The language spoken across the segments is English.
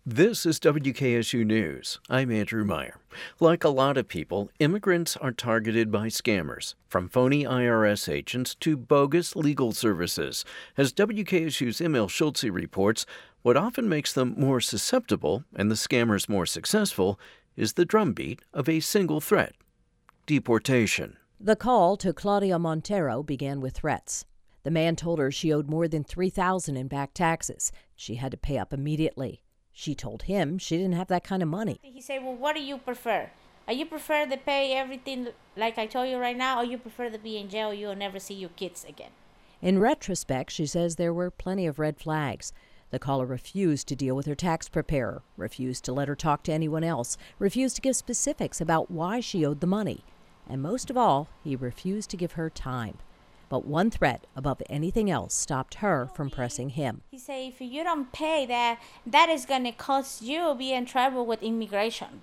This is WKSU News. I'm Andrew Meyer. Like a lot of people, immigrants are targeted by scammers, from phony IRS agents to bogus legal services. As WKSU's Emil Schultze reports, what often makes them more susceptible and the scammers more successful is the drumbeat of a single threat: deportation. The call to Claudia Montero began with threats. The man told her she owed more than $3,000 in back taxes. She had to pay up immediately. She told him she didn't have that kind of money. He said, well, what do you prefer? Are you prefer to pay everything like I told you right now, or you prefer to be in jail, you'll never see your kids again? In retrospect, she says there were plenty of red flags. The caller refused to deal with her tax preparer, refused to let her talk to anyone else, refused to give specifics about why she owed the money. And most of all, he refused to give her time. But one threat above anything else stopped her from pressing him. He said, if you don't pay that is going to cause you be in trouble with immigration.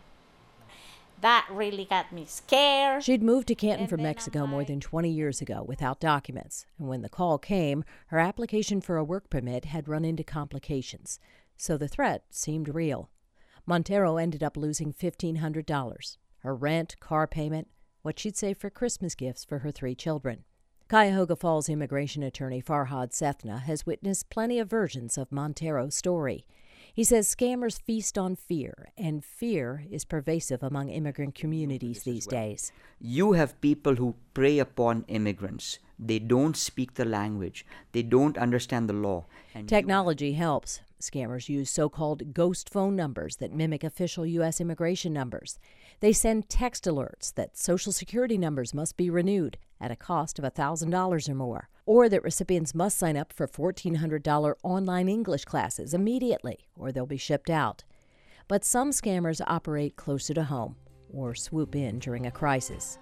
That really got me scared. She'd moved to Canton from Mexico more than 20 years ago without documents. And when the call came, her application for a work permit had run into complications. So the threat seemed real. Montero ended up losing $1,500. Her rent, car payment, what she'd save for Christmas gifts for her 3 children. Cuyahoga Falls immigration attorney Farhad Sethna has witnessed plenty of versions of Montero's story. He says scammers feast on fear, and fear is pervasive among immigrant communities these days. You have people who prey upon immigrants. They don't speak the language. They don't understand the law. And technology helps. Scammers use so-called ghost phone numbers that mimic official U.S. immigration numbers. They send text alerts that Social Security numbers must be renewed at a cost of $1,000 or more, or that recipients must sign up for $1,400 online English classes immediately, or they'll be shipped out. But some scammers operate closer to home or swoop in during a crisis.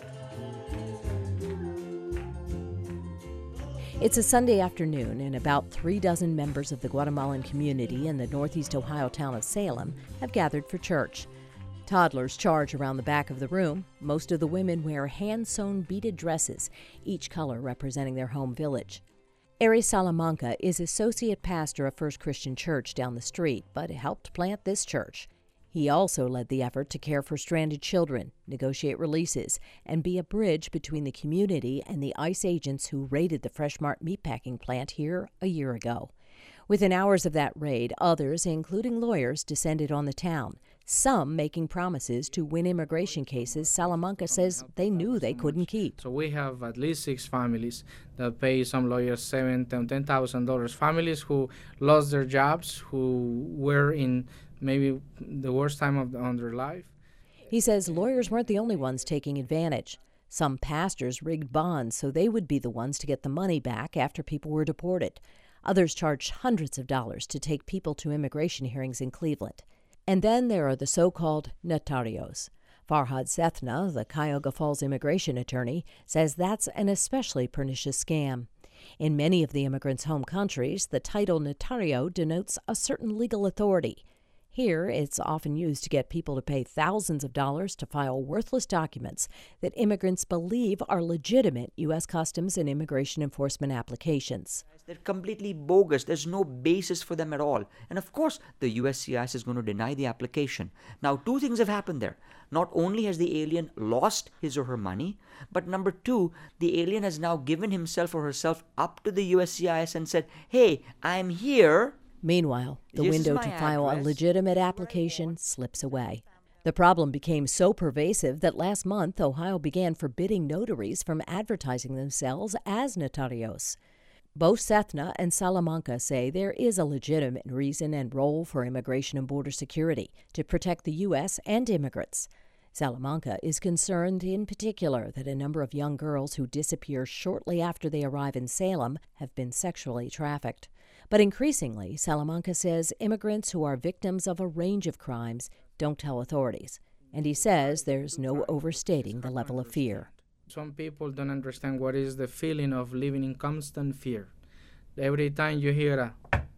It's a Sunday afternoon, and about 36 members of the Guatemalan community in the northeast Ohio town of Salem have gathered for church. Toddlers charge around the back of the room. Most of the women wear hand-sewn beaded dresses, each color representing their home village. Ari Salamanca is associate pastor of First Christian Church down the street, but helped plant this church. He also led the effort to care for stranded children, negotiate releases, and be a bridge between the community and the ICE agents who raided the Fresh Mart meatpacking plant here a year ago. Within hours of that raid, others, including lawyers, descended on the town, some making promises to win immigration cases Salamanca says they knew they couldn't keep. So we have at least 6 families that pay some lawyers $7,000 to $10,000. Families who lost their jobs, who were in maybe the worst time of their life. He says lawyers weren't the only ones taking advantage. Some pastors rigged bonds so they would be the ones to get the money back after people were deported. Others charged hundreds of dollars to take people to immigration hearings in Cleveland. And then there are the so-called notarios. Farhad Sethna, the Cuyahoga Falls immigration attorney, says that's an especially pernicious scam. In many of the immigrants' home countries, the title notario denotes a certain legal authority. Here, it's often used to get people to pay thousands of dollars to file worthless documents that immigrants believe are legitimate U.S. Customs and Immigration Enforcement applications. They're completely bogus. There's no basis for them at all. And of course, the USCIS is going to deny the application. Now, 2 things have happened there. Not only has the alien lost his or her money, but number 2, the alien has now given himself or herself up to the USCIS and said, hey, I'm here. Meanwhile, the window to file a legitimate application slips away. The problem became so pervasive that last month, Ohio began forbidding notaries from advertising themselves as notarios. Both Sethna and Salamanca say there is a legitimate reason and role for Immigration and Border Security to protect the U.S. and immigrants. Salamanca is concerned in particular that a number of young girls who disappear shortly after they arrive in Salem have been sexually trafficked. But increasingly, Salamanca says immigrants who are victims of a range of crimes don't tell authorities. And he says there's no overstating the level of fear. Some people don't understand what is the feeling of living in constant fear. Every time you hear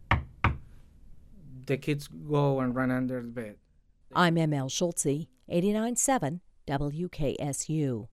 the kids go and run under the bed. I'm Emil Schultze, 89.7 WKSU.